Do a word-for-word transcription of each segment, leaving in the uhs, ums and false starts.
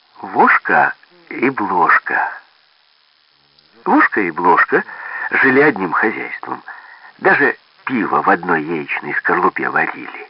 Вошка и Блошка. Вошка и Блошка жили одним хозяйством. Даже пиво в одной яичной скорлупе варили.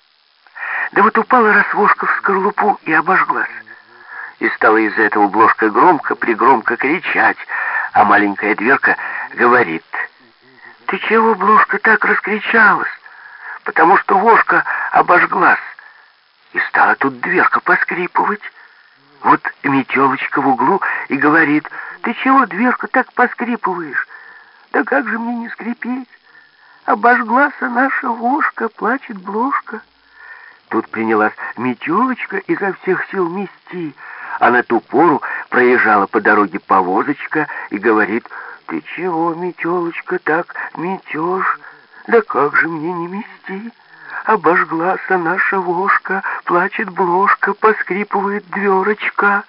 Да вот упала раз Вошка в скорлупу и обожглась. И стала из-за этого Блошка громко-пригромко кричать, а маленькая дверка говорит: «Ты чего, Блошка, так раскричалась? Потому что Вошка обожглась». И стала тут дверка поскрипывать. Вот метелочка в углу и говорит: «Ты чего, дверка, так поскрипываешь?» «Да как же мне не скрипеть? Обожглась наша Вошка, плачет Блошка». Тут принялась метелочка изо всех сил мести, а на ту пору проезжала по дороге повозочка и говорит: «Ты чего, метелочка, так метешь? Да как же мне не мести? Обожглась наша Вошка, плачет Блошка, поскрипывает дверочка».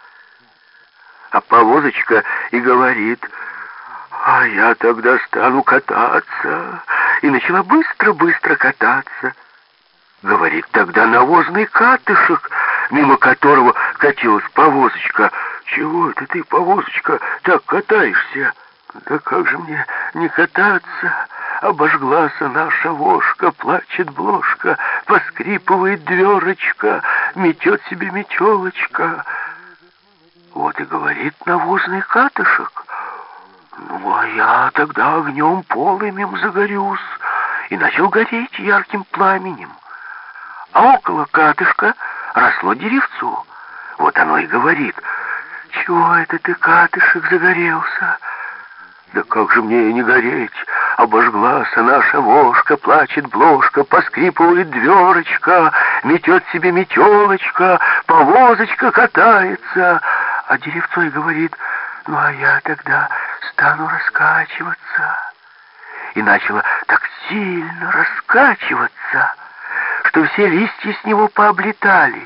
А повозочка и говорит: «А я тогда стану кататься». И начала быстро-быстро кататься. Говорит тогда навозный катышек, мимо которого катилась повозочка: «Чего это ты, повозочка, так катаешься?» «Да как же мне не кататься? Обожглась наша Вошка, плачет Блошка, поскрипывает дверочка, метет себе метелочка». Вот и говорит навозный катышек: «Ну, а я тогда огнем полымем загорюсь». И начал гореть ярким пламенем. А около катышка росло деревцо. Вот оно и говорит: «Чего это ты, катышек, загорелся?» «Да как же мне не гореть? Обожглась наша Вошка, плачет Блошка, поскрипывает дверочка, метет себе метелочка, повозочка катается». А деревцо и говорит: «Ну, а я тогда стану раскачиваться». И начало так сильно раскачиваться, что все листья с него пооблетали.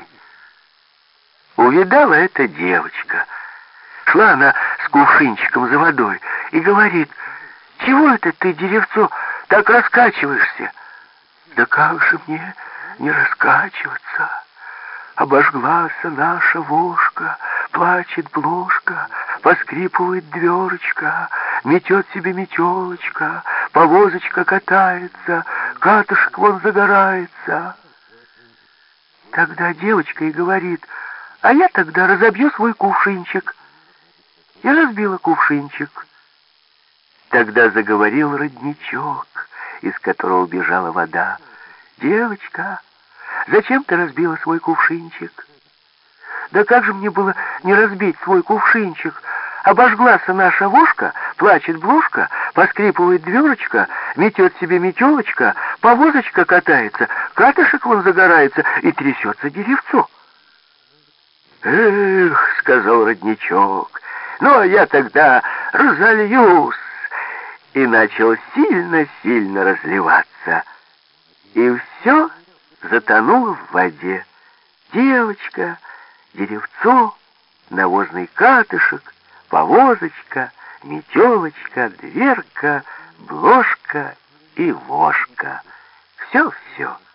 Увидала эта девочка. Шла она с кувшинчиком за водой и говорит: «Чего это ты, деревцо, так раскачиваешься?» «Да как же мне не раскачиваться? Обожглась наша Вошка, плачет Блошка, поскрипывает дверочка, метет себе метелочка, повозочка катается, катышек вон загорается». Тогда девочка и говорит: «А я тогда разобью свой кувшинчик». И разбила кувшинчик. Тогда заговорил родничок, из которого бежала вода: «Девочка, зачем ты разбила свой кувшинчик?» «Да как же мне было не разбить свой кувшинчик? Обожглась наша Вошка, плачет Блошка, поскрипывает дверочка, метет себе метелочка, повозочка катается, катышек вон загорается и трясется деревцо». «Эх, — сказал родничок, — ну, а я тогда разольюсь». И начал сильно-сильно разливаться. И все затонуло в воде. Девочка, деревцо, навозный катышек, повозочка, метелочка, дверка, Блошка и Вошка. Все-все.